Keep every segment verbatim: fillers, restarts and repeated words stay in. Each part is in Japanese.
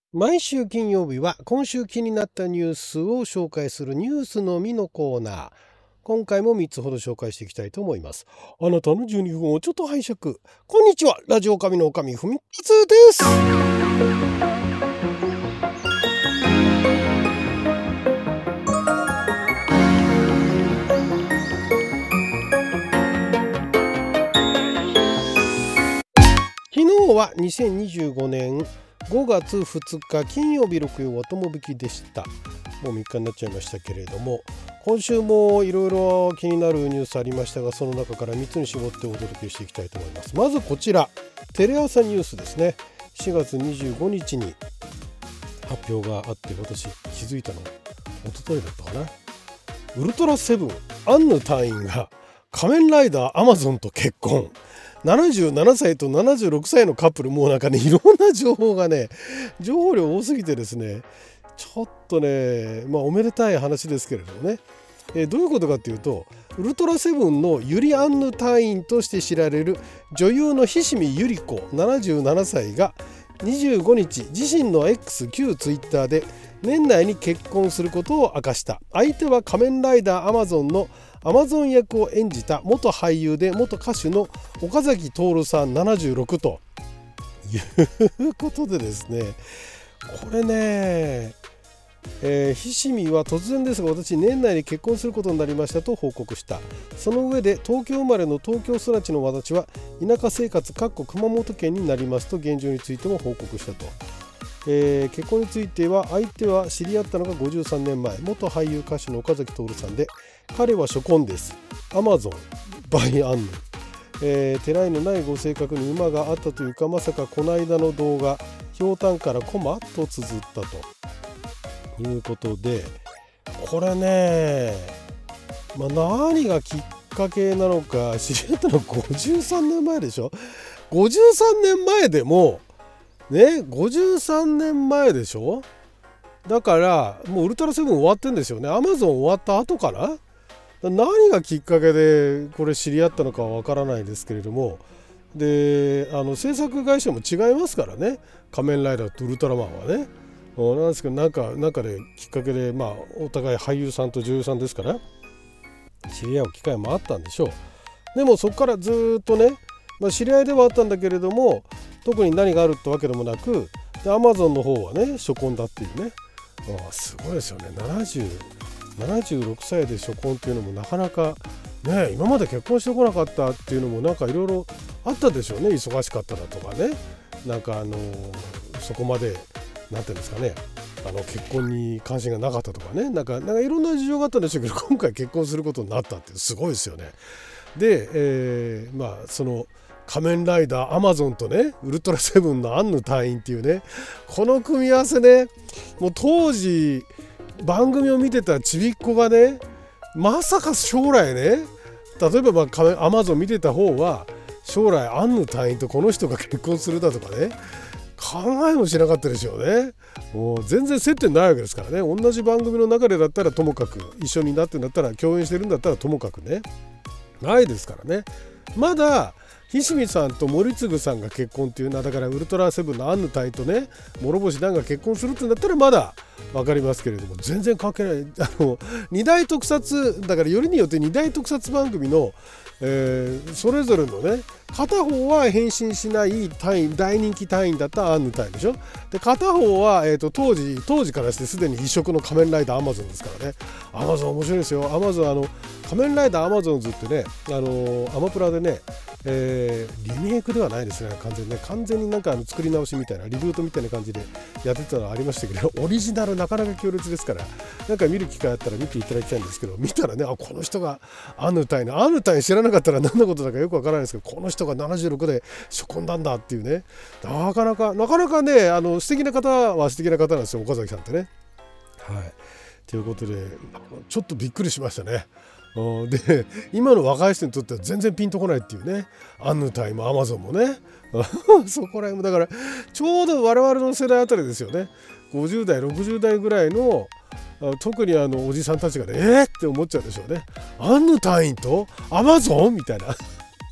毎週金曜日は今週気になったニュースを紹介するニュースのみのコーナー。今回もみっつほど紹介していきたいと思います。あなたのじゅうにふんをちょっと拝借。こんにちは、ラジオ神のおかみふみかつです。昨日はにせんにじゅうごねんごがつふつか金曜日、録曜はともぶきでした。もうみっかになっちゃいましたけれども、今週もいろいろ気になるニュースありましたが、その中からみっつに絞ってお届けしていきたいと思います。まずこちら、テレ朝ニュースですね。しがつにじゅうごにちに発表があって、私気づいたの一昨日だったかな。ウルトラセブンアンヌ隊員が仮面ライダーアマゾンと結婚。ななじゅうななさいとななじゅうろくさいのカップル、もうなんかね、いろんな情報がね、情報量多すぎてですね、ちょっとね、まあおめでたい話ですけれどもね、えーどういうことかっていうと、ウルトラセブンのユリアンヌ隊員として知られる女優の菱見由里子ななじゅうななさいがにじゅうごにち、自身の X 旧ツイッターで年内に結婚することを明かした。相手は仮面ライダーアマゾンのアマゾン役を演じた元俳優で元歌手の岡崎徹さんななじゅうろくということでですね、これね、えー、菱見は突然ですが、私年内に結婚することになりましたと報告した。その上で、東京生まれの東京育ちの私は田舎生活熊本県になりますと現状についても報告したと。えー、結婚については、相手は知り合ったのがごじゅうさんねんまえ、元俳優歌手の岡崎徹さんで、彼は初婚です。アマゾンバイアンヌ、えー、てらいのないご性格に馬があったというか、まさかこの間の動画、ひょうたんからコマと綴ったということで、これね、まあ、何がきっかけなのか、知り合ったのごじゅうさんねんまえでしょ。ごじゅうさんねんまえでもね、ごじゅうさんねんまえでしょ。だからもうウルトラセブン終わってんですよね。アマゾン終わった後かな。何がきっかけでこれ知り合ったのかはわからないですけれども、で、あの制作会社も違いますからね、仮面ライダーとウルトラマンはね。なんですけど、なんかなんかできっかけで、まあお互い俳優さんと女優さんですから知り合う機会もあったんでしょう。でもそこからずっとね、まあ、知り合いではあったんだけれども、特に何があるってわけでもなく、アマゾンの方はね初婚だっていうね。ああ、すごいですよね。ななじゅう、ななじゅうろくさいで初婚っていうのもなかなかね、今まで結婚してこなかったっていうのもなんかいろいろあったでしょうね。忙しかっただとかね、なんかあのそこまでなんていうんですかね、あの結婚に関心がなかったとかね、なんかなんかいろんな事情があったんでしょうけど、今回結婚することになったってすごいですよね。で、えー、まあその仮面ライダーアマゾンとね、ウルトラセブンのアンヌ隊員っていうね、この組み合わせね、もう当時番組を見てたちびっ子がね、まさか将来ね、例えばまあ仮面アマゾン見てた方は将来アンヌ隊員とこの人が結婚するだとかね、考えもしなかったでしょうね。もう全然接点ないわけですからね。同じ番組の中でだったらともかく、一緒になってんだったら、共演してるんだったらともかくね、ないですからね。まだ菱見さんと森次さんが結婚っていうのは、だからウルトラセブンのアンヌ隊とね、諸星団が結婚するってんだったらまだ分かりますけれども、全然関係ない。あのに大特撮だから、よりによってに大特撮番組の、えー、それぞれのね、片方は変身しない隊員、大人気隊員だったアンヌ隊でしょ。で、片方は、えーと、当時当時からしてすでに異色の仮面ライダーアマゾンですからね。アマゾン面白いですよ。アマゾン、あの仮面ライダーアマゾンズってね、あのー、アマプラでね、えー、リメイクではないですね。完全にね、完全になんかあの作り直しみたいな、リブートみたいな感じでやってたのありましたけど、オリジナルなかなか強烈ですから、なんか見る機会あったら見ていただきたいんですけど、見たらね、あ、この人がアヌタイのアヌタイ知らなかったら何のことだかよくわからないですけど、この人がななじゅうろくで初婚なんだっていうね、なかなかなかなかね、あの素敵な方は素敵な方なんですよ、岡崎さんってね。はい。ということで、ちょっとびっくりしましたね。で、今の若い人にとっては全然ピンとこないっていうね、アンヌタイもアマゾンもねそこら辺もだからちょうど我々の世代あたりですよね。ごじゅうだいろくじゅうだいぐらいの、特にあのおじさんたちがね、えーって思っちゃうでしょうね。アンヌ隊員とアマゾンみたいな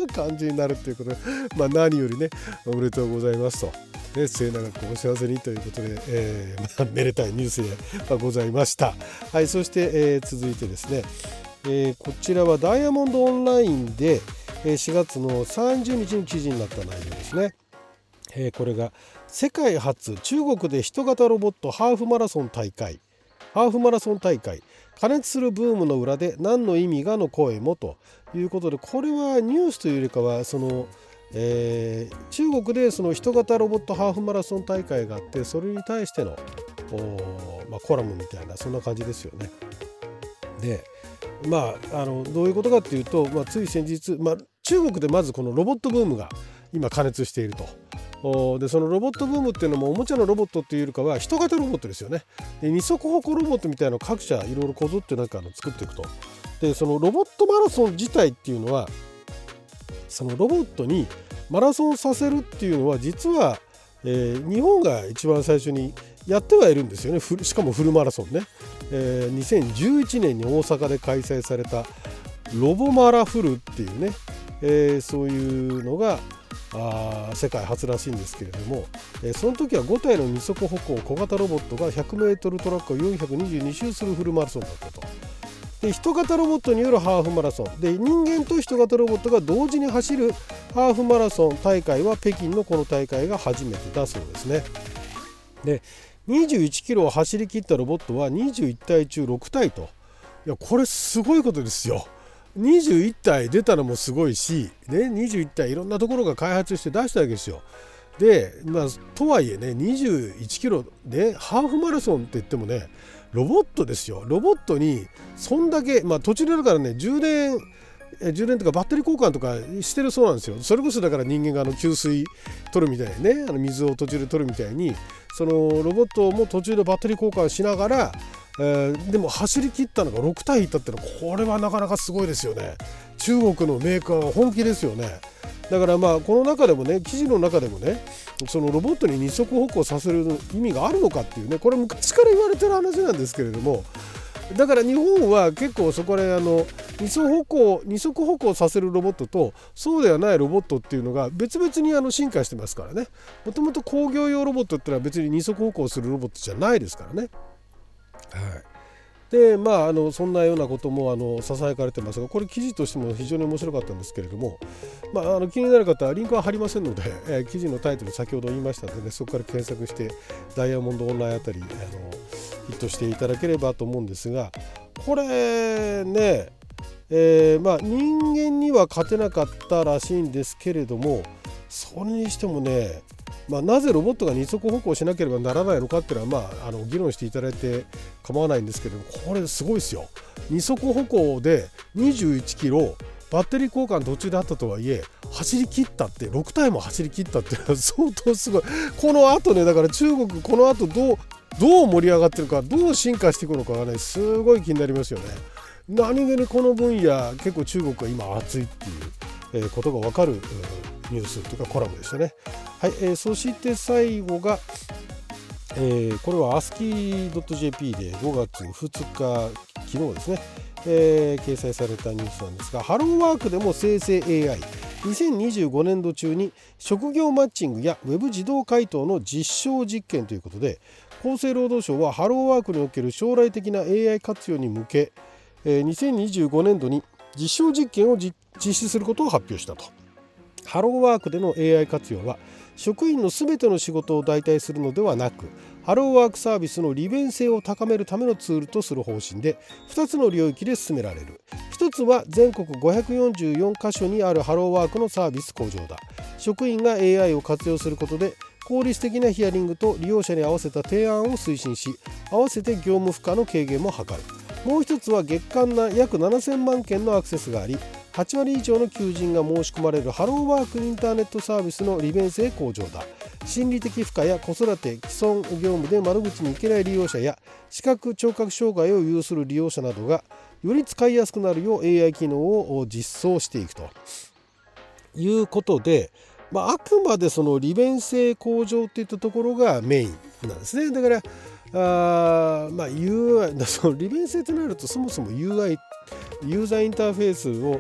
感じになるっていうことで、まあ、何よりねおめでとうございますと、ね、末永くお幸せにということで、えーまあ、めでたいニュースでございました。はい、そして、えー、続いてですね、えー、こちらはダイヤモンドオンラインでしがつのさんじゅうにちに記事になった内容ですね。えー、これが世界初中国で人型ロボットハーフマラソン大会ハーフマラソン大会過熱するブームの裏で何の意味がの声もということで、これはニュースというよりかはその、えー、中国でその人型ロボットハーフマラソン大会があって、それに対しての、まあ、コラムみたいなそんな感じですよね。でまあ、あのどういうことかっていうと、まあ、つい先日、まあ、中国でまずこのロボットブームが今過熱していると。でそのロボットブームっていうのもおもちゃのロボットっていうよりかは人型ロボットですよね。で二足歩行ロボットみたいなのを各社いろいろこぞってなんかあの作っていくと。でそのロボットマラソン自体っていうのは、そのロボットにマラソンさせるっていうのは実は、えー、日本が一番最初にやってはいるんですよね。しかもフルマラソンね、えー、にせんじゅういちねんに大阪で開催されたロボマラフルっていうね、えー、そういうのがあ世界初らしいんですけれども、えー、その時はごたいの二足歩行小型ロボットが ひゃくメートル トラックをよんひゃくにじゅうにしゅうするフルマラソンだったと。で人型ロボットによるハーフマラソンで、人間と人型ロボットが同時に走るハーフマラソン大会は北京のこの大会が初めてだそうですね。でにじゅういちキロを走り切ったロボットはにじゅういちたいちゅうろくたいと。いやこれすごいことですよ。にじゅういちたい出たのもすごいし、ね、にじゅういちたいいろんなところが開発して出したわけですよ。で、まあ、とはいえねにじゅういちキロでハーフマラソンって言ってもねロボットですよ。ロボットにそんだけ、まあ、途中でだからね充電充電とかバッテリー交換とかしてるそうなんですよ。それこそだから人間があの給水取るみたいにね、あの水を途中で取るみたいに、そのロボットも途中でバッテリー交換しながら、えー、でも走り切ったのがろくたいいったってのはこれはなかなかすごいですよね。中国のメーカーは本気ですよね。だからまあこの中でもね、記事の中でもね、そのロボットに二足歩行させる意味があるのかっていうね、これ昔から言われてる話なんですけれども、だから日本は結構そこであの二足歩行二足歩行させるロボットとそうではないロボットっていうのが別々にあの進化してますからね。もともと工業用ロボットってのは別に二足歩行するロボットじゃないですからね。はい。でまあ、あのそんなようなこともあのささやかれてますが、これ記事としても非常に面白かったんですけれども、まあ、あの気になる方はリンクは貼りませんので、えー、記事のタイトル先ほど言いましたので、ね、そこから検索してダイヤモンドオンラインあたりあのヒットしていただければと思うんですが、これね、えーまあ、人間には勝てなかったらしいんですけれども、それにしてもね、まあ、なぜロボットが二足歩行しなければならないのかっていうのは、まあ、あの議論していただいて構わないんですけれども、これすごいですよ。二足歩行でにじゅういちキロバッテリー交換途中であったとはいえ走り切ったって、ろくたいも走り切ったっていうのは相当すごい。この後ね、だから中国この後どうどう盛り上がってるか、どう進化していくのかがねすごい気になりますよね。何気にこの分野結構中国は今熱いっていうことが分かるニュースというかコラムでしたね。はい、えー、そして最後が、えー、これは アスキードットジェーピー でごがつふつか昨日ですね、えー、掲載されたニュースなんですが、ハローワークでも生成 エーアイにせんにじゅうごねんど中に職業マッチングやウェブ自動回答の実証実験ということで、厚生労働省はハローワークにおける将来的な エーアイ 活用に向け、えー、にせんにじゅうごねんどに実証実験を実施することを発表したと。ハローワークでの エーアイ 活用は職員のすべての仕事を代替するのではなく、ハローワークサービスの利便性を高めるためのツールとする方針で、ふたつの領域で進められる。ひとつは全国ごひゃくよんじゅうよんかしょにあるハローワークのサービス向上だ。職員が エーアイ を活用することで効率的なヒアリングと利用者に合わせた提案を推進し、合わせて業務負荷の軽減も図る。もう一つは月間な約ななせんまんけんのアクセスがあり、はちわり以上の求人が申し込まれるハローワークインターネットサービスの利便性向上だ。心理的負荷や子育て、既存業務で窓口に行けない利用者や視覚聴覚障害を有する利用者などがより使いやすくなるよう エーアイ 機能を実装していくということで、まあ、あくまでその利便性向上っていったところがメインなんですね。だからあまあ ユーアイ その利便性となると、そもそも ユーアイ ユーザーインターフェースを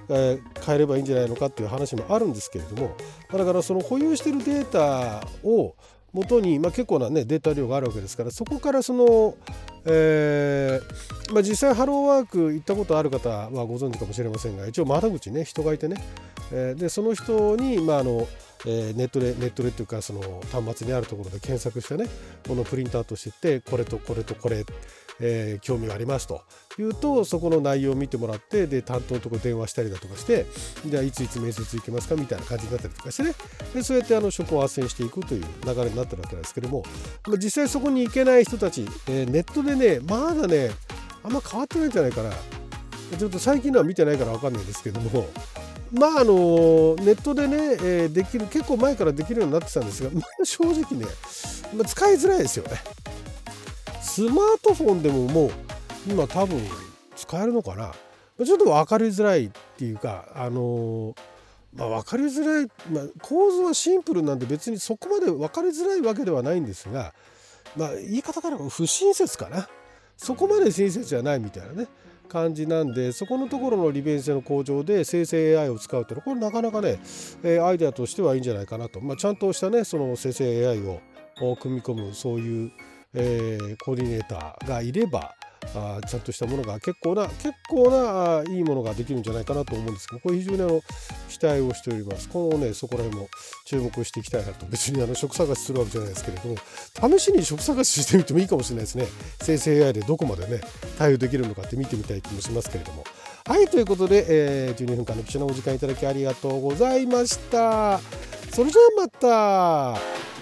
えー、変えればいいんじゃないのかっていう話もあるんですけれども、だからその保有しているデータを元に、まあ、結構な、ね、データ量があるわけですから、そこからその、えーまあ、実際ハローワーク行ったことある方はご存知かもしれませんが、一応窓口ね、人がいてね、えー、でその人に、まああのえー、ネットでネットでっていうかその端末にあるところで検索してね、ものをプリントアウトしていって、これとこれとこれ、えー、興味がありますというと、そこの内容を見てもらって、で担当のところ電話したりだとかして、じゃあいついつ面接行けますかみたいな感じになったりとかしてね、でそうやってあの職を斡旋していくという流れになってるわけなんですけども、まあ、実際そこに行けない人たち、えー、ネットでねまだねあんま変わってないんじゃないかな。ちょっと最近のは見てないから分かんないですけども、まああのネットでね、えー、できる結構前からできるようになってたんですが、まあ、正直ね、まあ、使いづらいですよね。スマートフォンでももう今多分使えるのかな。ちょっと分かりづらいっていうか、あのーまあ、分かりづらい、まあ、構図はシンプルなんで別にそこまで分かりづらいわけではないんですが、まあ、言い方からは不親切かな。そこまで親切じゃないみたいなね感じなんで、そこのところの利便性の向上で生成 エーアイ を使うというのは、これなかなかね、えー、アイデアとしてはいいんじゃないかなと、まあ、ちゃんとしたねその生成 エーアイ を組み込むそういう、えー、コーディネーターがいれば、あちゃんとしたものが結構な結構ないいものができるんじゃないかなと思うんですけど、これ非常にあの期待をしております。このねそこら辺も注目していきたいなと。別にあの職探しするわけじゃないですけれども、試しに職探ししてみてもいいかもしれないですね。生成 エーアイ でどこまでね対応できるのかって見てみたい気もしますけれども。はい、ということで、えー、じゅうにふんかんの貴重なお時間いただきありがとうございました。それじゃあまた。